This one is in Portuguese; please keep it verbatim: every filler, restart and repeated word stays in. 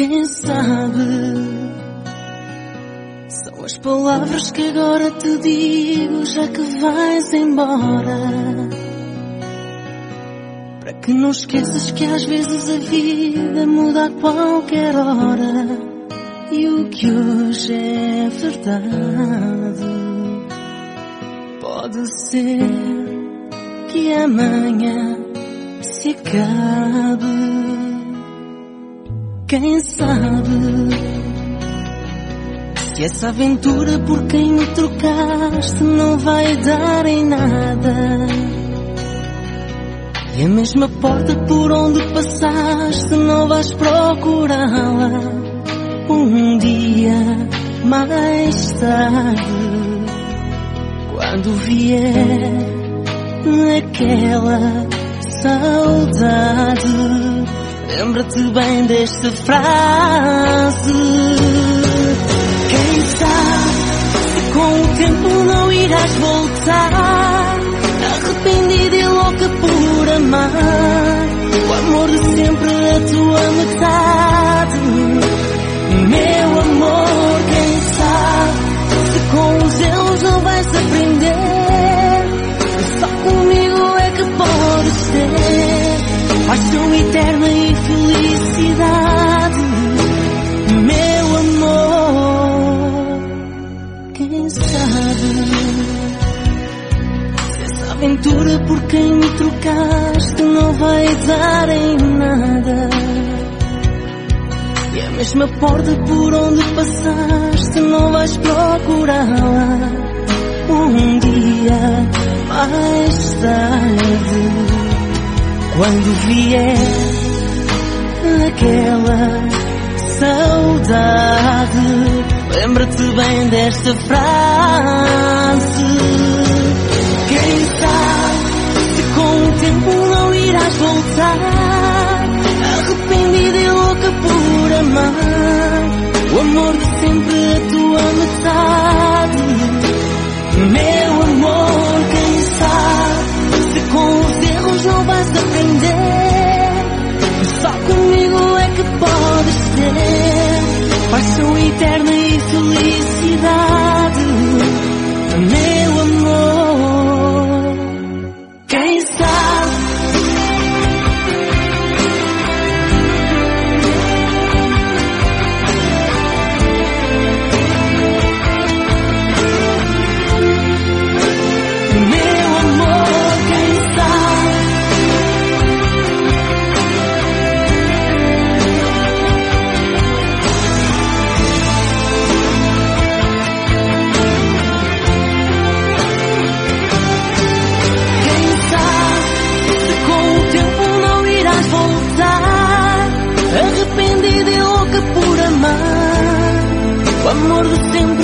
Quem sabe, são as palavras que agora te digo, já que vais embora, para que não esqueças que às vezes a vida muda a qualquer hora, e o que hoje é verdade pode ser que amanhã se acabe. Quem sabe se essa aventura por quem me trocaste não vai dar em nada, e a mesma porta por onde passaste não vais procurá-la um dia mais tarde, quando vier aquela saudade. Lembra-te bem desta frase. Quem sabe se com o tempo não irás voltar, arrependida e louca por amar o amor de sempre, a tua metade. Meu amor, quem sabe se com os erros não vais aprender, só comigo é que podes ter paixão eterna e felicidade. Meu amor, quem sabe se essa aventura por quem me trocaste não vai dar em nada, e a mesma porta por onde passaste não vais procurá-la um dia mais tarde, quando vier aquela saudade. Lembra-te bem desta frase. Quem sabe se com o tempo não irás voltar, arrependida e louca por amar o amor de sempre, a tua metade. Meu amor, quem sabe se com os erros não vais aprender, só comigo é que podes ter paixão eterna e felicidade. Meu amor, quem sabe. Meu amor, quem sabe. Arrependida e louca por amar o amor de sempre,